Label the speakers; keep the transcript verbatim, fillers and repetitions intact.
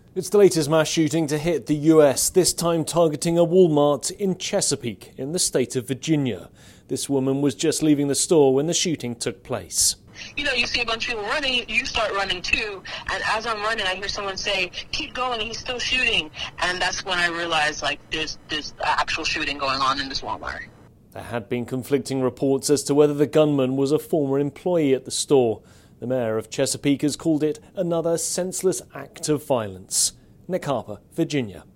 Speaker 1: It's the latest mass shooting to hit the U S, this time targeting a Walmart in Chesapeake, in the state of Virginia. This woman was just leaving the store when the shooting took place.
Speaker 2: You know, you see a bunch of people running, you start running too, and as I'm running, I hear someone say, keep going, he's still shooting. And that's when I realized, like, there's, there's actual shooting going on in this Walmart.
Speaker 1: There had been conflicting reports as to whether the gunman was a former employee at the store. The mayor of Chesapeake has called it another senseless act of violence. Nick Harper, Virginia.